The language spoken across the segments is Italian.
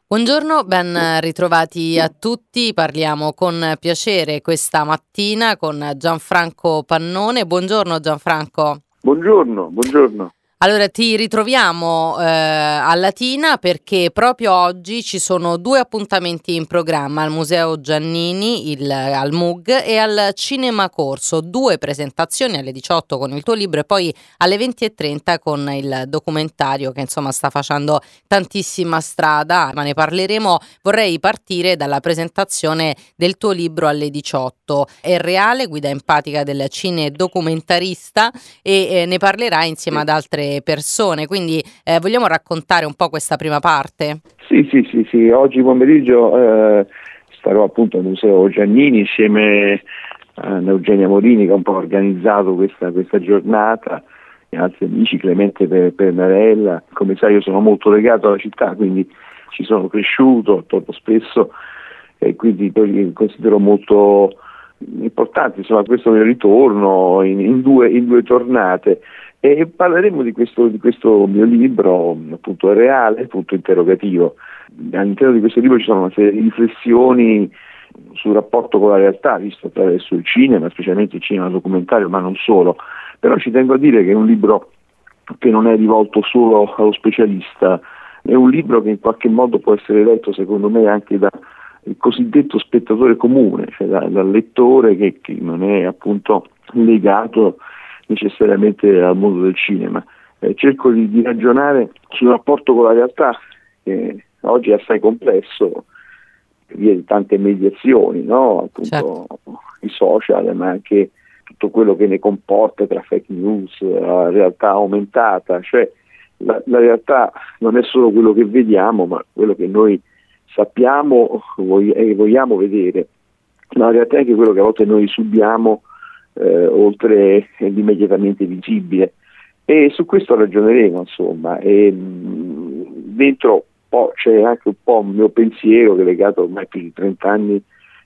Buongiorno, ben ritrovati a tutti. Parliamo con piacere questa mattina con Gianfranco Pannone. Buongiorno Gianfranco. Buongiorno, buongiorno. Allora, ti ritroviamo a Latina perché proprio oggi ci sono due appuntamenti in programma al Museo Giannini, al MUG e al Cinema Corso, due presentazioni alle 18 con il tuo libro e poi alle 20:30 con il documentario che insomma sta facendo tantissima strada, ma ne parleremo. Vorrei partire dalla presentazione del tuo libro alle 18. È reale, guida empatica del cinedocumentarista e ne parlerà insieme ad altre persone, quindi vogliamo raccontare un po' questa prima parte? Sì. Oggi pomeriggio starò appunto al Museo Giannini insieme a Eugenia Morini che ha un po' organizzato questa giornata, e altri amici, Clemente Pernarella. Come sai, io sono molto legato alla città, quindi ci sono cresciuto, torno spesso e quindi poi considero molto importante insomma questo mio ritorno in due tornate. E parleremo di questo mio libro, appunto, reale, punto interrogativo. All'interno di questo libro ci sono una serie di riflessioni sul rapporto con la realtà, visto attraverso il cinema, specialmente il cinema documentario, ma non solo. Però ci tengo a dire che è un libro che non è rivolto solo allo specialista, è un libro che in qualche modo può essere letto, secondo me, anche da il cosiddetto spettatore comune, cioè dal lettore che non è appunto legato necessariamente al mondo del cinema. Cerco di ragionare sul rapporto con la realtà, che oggi è assai complesso per via di tante mediazioni, no? Appunto, Certo. i social, ma anche tutto quello che ne comporta tra fake news, la realtà aumentata, cioè la realtà non è solo quello che vediamo, ma quello che noi sappiamo e vogliamo vedere. La realtà è anche quello che a volte noi subiamo oltre l'immediatamente visibile, e su questo ragioneremo insomma. Dentro c'è anche un po' un mio pensiero che è legato ormai più di 30 anni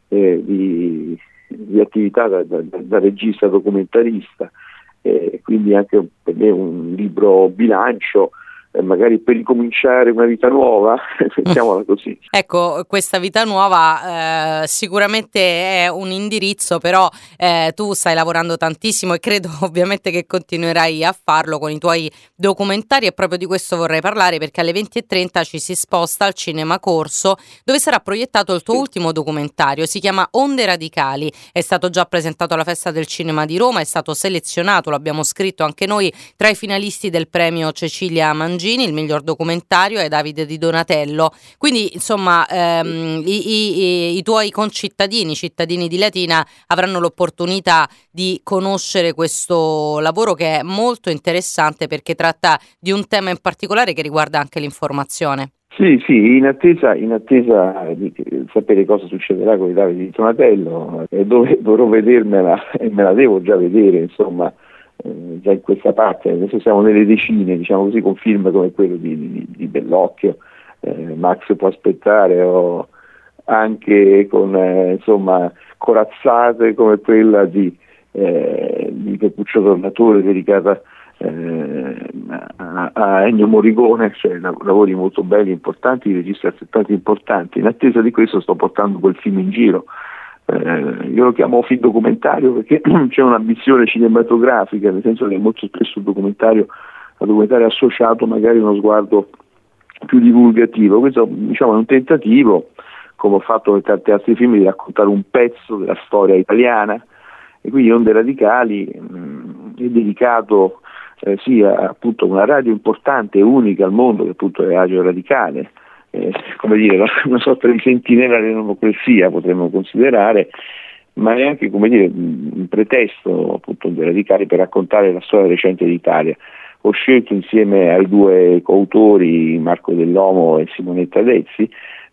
di attività da regista documentarista, quindi anche per me un libro bilancio, magari per ricominciare una vita nuova, mettiamola così. Ecco, questa vita nuova sicuramente è un indirizzo, però tu stai lavorando tantissimo e credo ovviamente che continuerai a farlo con i tuoi documentari, e proprio di questo vorrei parlare perché alle 20:30 ci si sposta al Cinema Corso, dove sarà proiettato il tuo ultimo documentario. Si chiama Onde Radicali, è stato già presentato alla Festa del Cinema di Roma, è stato selezionato, l'abbiamo scritto anche noi, tra i finalisti del premio Cecilia Mangini, il miglior documentario, e Davide Di Donatello. Quindi insomma i tuoi concittadini, cittadini di Latina, avranno l'opportunità di conoscere questo lavoro che è molto interessante perché tratta di un tema in particolare che riguarda anche l'informazione. Sì, in attesa di sapere cosa succederà con i Davide di Donatello, dove dovrò vedermela e me la devo già vedere, insomma, già in questa parte. Adesso siamo nelle decine, diciamo così, con film come quello di Bellocchio, Max può aspettare, o anche con insomma corazzate come quella di Peppuccio Tornatore, dedicata a Ennio Morricone, cioè lavori molto belli, importanti, di registi altrettanto importanti. In attesa di questo sto portando quel film in giro. Io lo chiamo film documentario perché c'è un'ambizione cinematografica, nel senso che molto spesso il documentario è associato magari a uno sguardo più divulgativo. Questo, diciamo, è un tentativo, come ho fatto per tanti altri film, di raccontare un pezzo della storia italiana, e quindi Onde Radicali è dedicato sia appunto una radio importante e unica al mondo, che appunto è Radio Radicale, come dire, una sorta di sentinella della democrazia potremmo considerare, ma è anche, come dire, un pretesto appunto dei radicali per raccontare la storia recente d'Italia. Ho scelto insieme ai due coautori, Marco Dell'Omo e Simonetta Dezzi,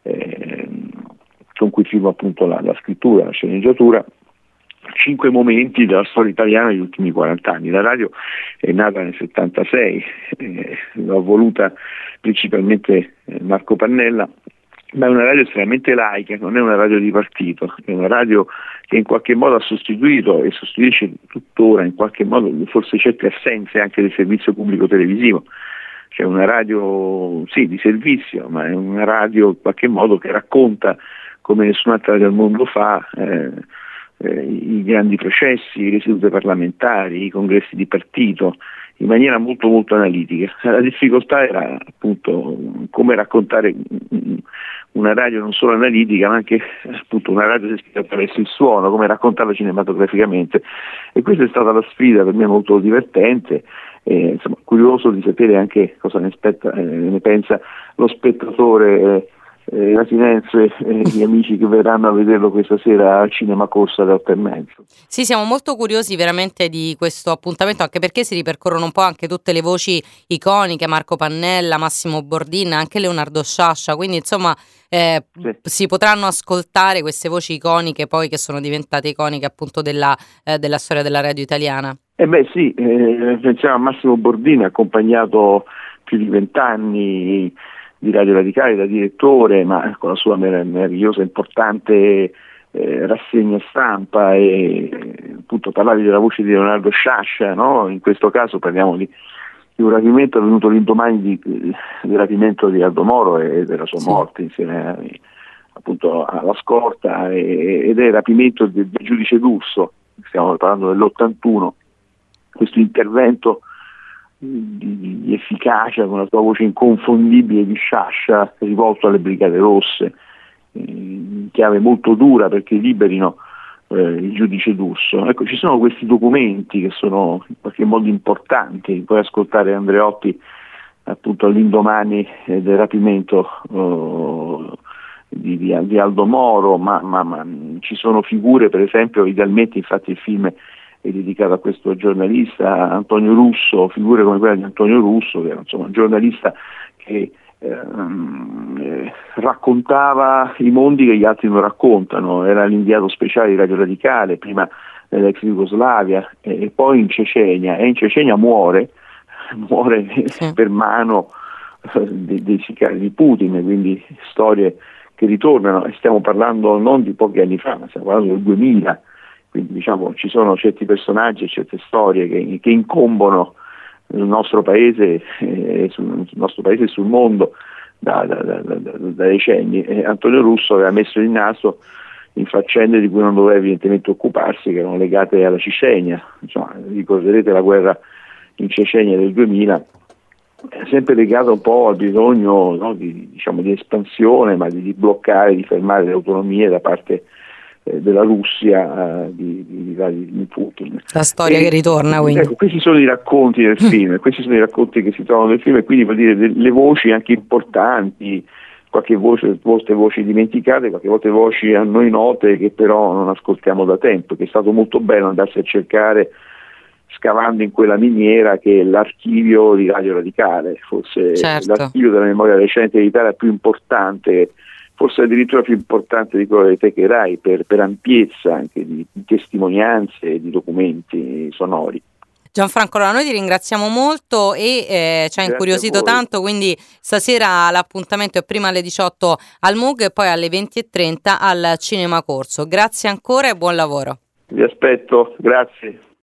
con cui firmo appunto la scrittura, la sceneggiatura, 5 momenti della storia italiana degli ultimi 40 anni. La radio è nata nel 76, l'ha voluta principalmente Marco Pannella, ma è una radio estremamente laica, non è una radio di partito, è una radio che in qualche modo ha sostituito e sostituisce tuttora in qualche modo forse certe assenze anche del servizio pubblico televisivo. cioè una radio sì di servizio, ma è una radio in qualche modo che racconta come nessun'altra radio al mondo fa i grandi processi, le sedute parlamentari, i congressi di partito, in maniera molto molto analitica. La difficoltà era appunto come raccontare una radio non solo analitica, ma anche appunto una radio scritta attraverso il suono, come raccontarla cinematograficamente. E questa è stata la sfida per me molto divertente. Insomma, curioso di sapere anche cosa ne pensa lo spettatore latinense e gli amici che verranno a vederlo questa sera al Cinema Corsa alle 8:30. Sì, siamo molto curiosi veramente di questo appuntamento, anche perché si ripercorrono un po' anche tutte le voci iconiche, Marco Pannella, Massimo Bordin, anche Leonardo Sciascia, quindi insomma Sì. si potranno ascoltare queste voci iconiche poi che sono diventate iconiche appunto della storia della radio italiana. Sì, pensiamo a Massimo Bordin, accompagnato più di 20 anni di Radio Radicale da direttore, ma con la sua meravigliosa, importante rassegna stampa, e appunto parlavi della voce di Leonardo Sciascia, no? In questo caso parliamo di un rapimento avvenuto l'indomani del rapimento di Aldo Moro e della sua morte insieme appunto alla scorta, ed è il rapimento del giudice D'Urso, stiamo parlando dell'81, questo intervento di efficacia con la sua voce inconfondibile di Sciascia rivolto alle Brigate Rosse, in chiave molto dura perché liberino il giudice D'Urso. Ecco, ci sono questi documenti che sono in qualche modo importanti. Puoi ascoltare Andreotti appunto all'indomani del rapimento di Aldo Moro, ma ci sono figure, per esempio, idealmente, infatti il film è dedicato a questo giornalista Antonio Russo, figure come quella di Antonio Russo, che era insomma un giornalista che raccontava i mondi che gli altri non raccontano, era l'inviato speciale di Radio Radicale, prima nell'ex Jugoslavia e poi in Cecenia, e in Cecenia muore per mano dei sicari di Putin, quindi storie che ritornano, e stiamo parlando non di pochi anni fa, ma stiamo parlando del 2000. Quindi diciamo ci sono certi personaggi e certe storie che incombono nel nostro paese, sul nostro paese e sul mondo da decenni. Antonio Russo aveva messo il naso in faccende di cui non doveva evidentemente occuparsi, che erano legate alla Cecenia. Insomma, ricorderete la guerra in Cecenia del 2000, sempre legata un po' al bisogno, no, di espansione, ma di bloccare, di fermare le autonomie da parte della Russia di Putin. La storia che ritorna, quindi. Ecco, questi sono i racconti del film, questi sono i racconti che si trovano nel film, e quindi vuol dire le voci anche importanti, qualche volte voci dimenticate, qualche volta voci a noi note che però non ascoltiamo da tempo, che è stato molto bello andarsi a cercare scavando in quella miniera che è l'archivio di Radio Radicale, forse l'archivio della memoria recente d'Italia più importante, forse addirittura più importante di quello delle teche Rai per ampiezza anche di testimonianze e di documenti sonori. Gianfranco, allora noi ti ringraziamo molto e ci ha incuriosito tanto, quindi stasera l'appuntamento è prima alle 18 al MUG e poi alle 20:30 al Cinema Corso. Grazie ancora e buon lavoro. Vi aspetto, grazie.